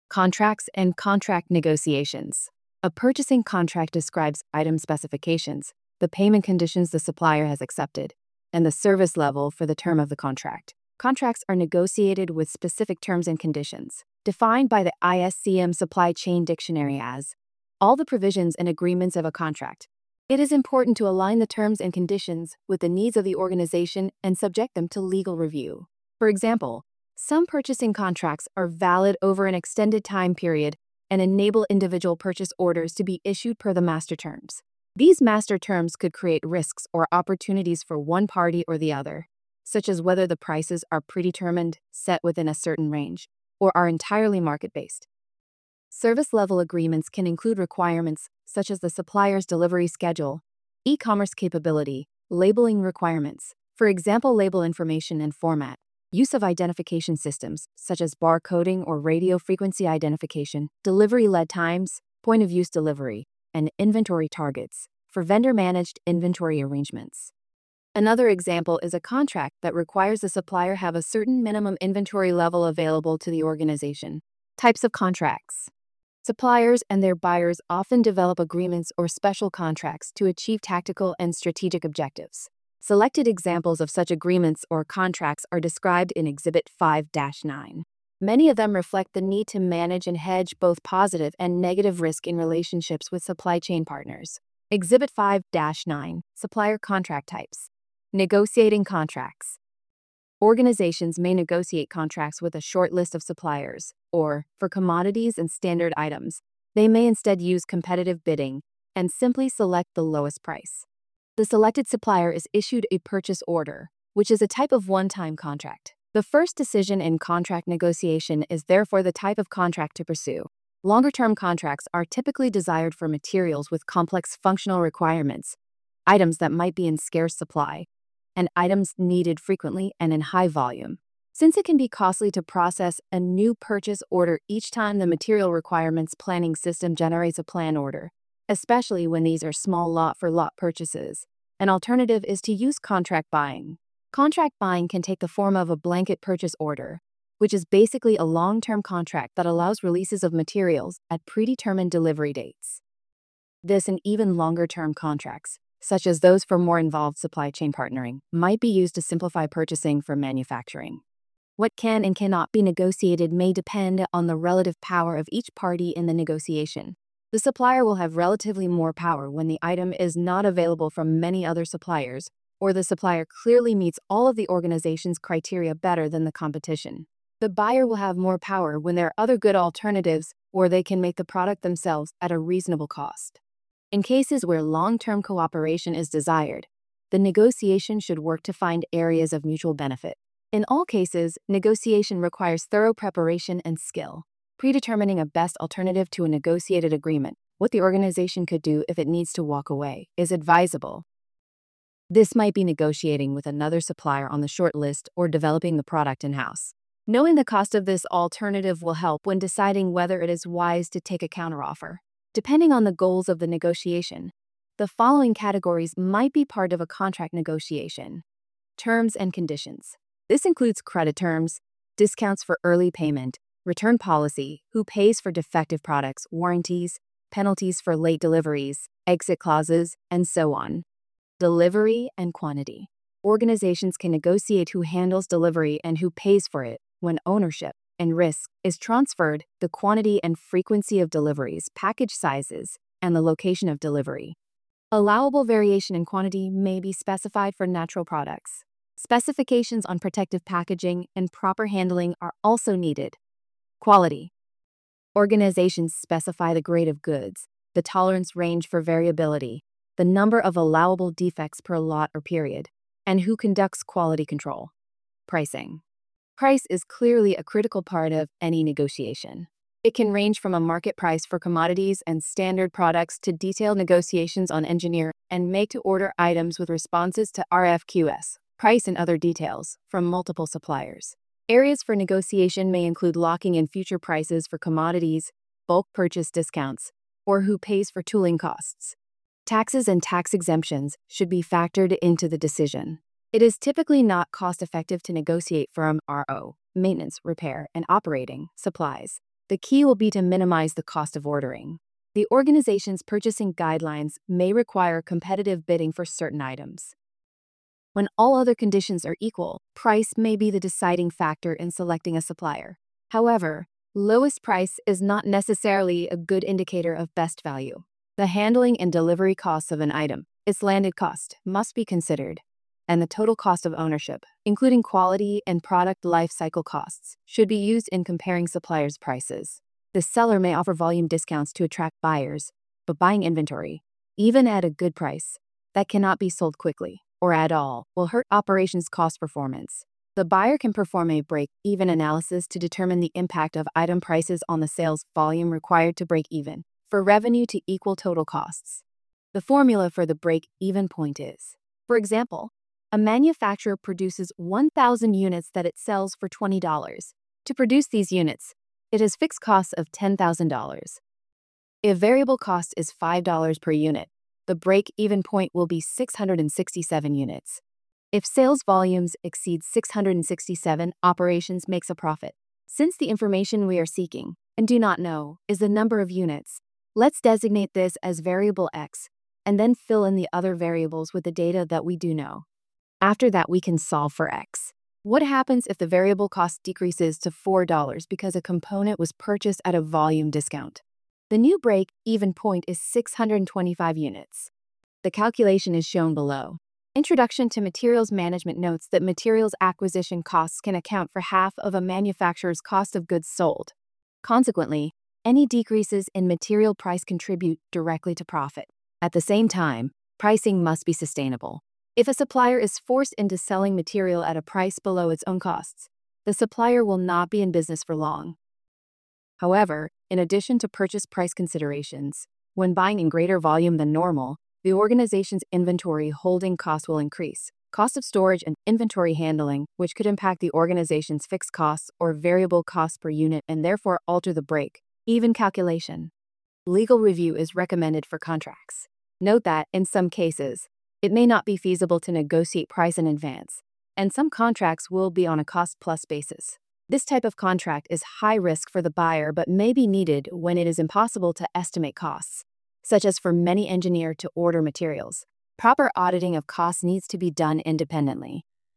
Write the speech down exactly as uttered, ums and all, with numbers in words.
Contracts and contract negotiations. A purchasing contract describes item specifications, the payment conditions the supplier has accepted, and the service level for the term of the contract. Contracts are negotiated with specific terms and conditions, defined by the I S C M Supply Chain Dictionary as all the provisions and agreements of a contract. It is important to align the terms and conditions with the needs of the organization and subject them to legal review. For example, some purchasing contracts are valid over an extended time period and enable individual purchase orders to be issued per the master terms. These master terms could create risks or opportunities for one party or the other, such as whether the prices are predetermined, set within a certain range, or are entirely market-based. Service-level agreements can include requirements such as the supplier's delivery schedule, e-commerce capability, labeling requirements, for example, label information and format, use of identification systems such as barcoding or radio frequency identification, delivery lead times, point-of-use delivery, and inventory targets for vendor-managed inventory arrangements. Another example is a contract that requires the supplier have a certain minimum inventory level available to the organization. Types of contracts. Suppliers and their buyers often develop agreements or special contracts to achieve tactical and strategic objectives. Selected examples of such agreements or contracts are described in Exhibit five dash nine. Many of them reflect the need to manage and hedge both positive and negative risk in relationships with supply chain partners. Exhibit five dash nine, Supplier Contract Types. Negotiating contracts. Organizations may negotiate contracts with a short list of suppliers, or, for commodities and standard items, they may instead use competitive bidding and simply select the lowest price. The selected supplier is issued a purchase order, which is a type of one-time contract. The first decision in contract negotiation is therefore the type of contract to pursue. Longer-term contracts are typically desired for materials with complex functional requirements, items that might be in scarce supply, and items needed frequently and in high volume. Since it can be costly to process a new purchase order each time the material requirements planning system generates a plan order, especially when these are small lot-for-lot purchases, an alternative is to use contract buying. Contract buying can take the form of a blanket purchase order, which is basically a long-term contract that allows releases of materials at predetermined delivery dates. This and even longer-term contracts, such as those for more involved supply chain partnering, might be used to simplify purchasing for manufacturing. What can and cannot be negotiated may depend on the relative power of each party in the negotiation. The supplier will have relatively more power when the item is not available from many other suppliers, or the supplier clearly meets all of the organization's criteria better than the competition. The buyer will have more power when there are other good alternatives or they can make the product themselves at a reasonable cost. In cases where long-term cooperation is desired, the negotiation should work to find areas of mutual benefit. In all cases, negotiation requires thorough preparation and skill. Predetermining a best alternative to a negotiated agreement, what the organization could do if it needs to walk away, is advisable. This might be negotiating with another supplier on the short list or developing the product in-house. Knowing the cost of this alternative will help when deciding whether it is wise to take a counteroffer. Depending on the goals of the negotiation, the following categories might be part of a contract negotiation. Terms and conditions. This includes credit terms, discounts for early payment, return policy, who pays for defective products, warranties, penalties for late deliveries, exit clauses, and so on. Delivery and quantity. Organizations can negotiate who handles delivery and who pays for it when ownership and risk is transferred, the quantity and frequency of deliveries, package sizes, and the location of delivery. Allowable variation in quantity may be specified for natural products. Specifications on protective packaging and proper handling are also needed. Quality. Organizations specify the grade of goods, the tolerance range for variability, the number of allowable defects per lot or period, and who conducts quality control. Pricing. Price is clearly a critical part of any negotiation. It can range from a market price for commodities and standard products to detailed negotiations on engineer and make-to-order items with responses to R F Q S, price and other details, from multiple suppliers. Areas for negotiation may include locking in future prices for commodities, bulk purchase discounts, or who pays for tooling costs. Taxes and tax exemptions should be factored into the decision. It is typically not cost-effective to negotiate firm R O, maintenance, repair, and operating supplies. The key will be to minimize the cost of ordering. The organization's purchasing guidelines may require competitive bidding for certain items. When all other conditions are equal, price may be the deciding factor in selecting a supplier. However, lowest price is not necessarily a good indicator of best value. The handling and delivery costs of an item, its landed cost, must be considered, and the total cost of ownership, including quality and product life cycle costs, should be used in comparing suppliers' prices. The seller may offer volume discounts to attract buyers, but buying inventory, even at a good price, that cannot be sold quickly or at all, will hurt operations cost performance. The buyer can perform a break-even analysis to determine the impact of item prices on the sales volume required to break even, for revenue to equal total costs. The formula for the break-even point is, for example, a manufacturer produces one thousand units that it sells for twenty dollars. To produce these units, it has fixed costs of ten thousand dollars. If variable cost is five dollars per unit, the break-even point will be six hundred sixty-seven units. If sales volumes exceed six hundred sixty-seven, operations makes a profit. Since the information we are seeking, and do not know, is the number of units, let's designate this as variable X, and then fill in the other variables with the data that we do know. After that, we can solve for X. What happens if the variable cost decreases to four dollars because a component was purchased at a volume discount? The new break-even point is six hundred twenty-five units. The calculation is shown below. Introduction to Materials Management notes that materials acquisition costs can account for half of a manufacturer's cost of goods sold. Consequently, any decreases in material price contribute directly to profit. At the same time, pricing must be sustainable. If a supplier is forced into selling material at a price below its own costs, the supplier will not be in business for long. However, in addition to purchase price considerations, when buying in greater volume than normal, the organization's inventory holding costs will increase. Cost of storage and inventory handling, which could impact the organization's fixed costs or variable costs per unit and therefore alter the break-even calculation. Legal review is recommended for contracts. Note that, in some cases, it may not be feasible to negotiate price in advance, and some contracts will be on a cost-plus basis. This type of contract is high risk for the buyer but may be needed when it is impossible to estimate costs, such as for many engineer-to-order materials. Proper auditing of costs needs to be done independently.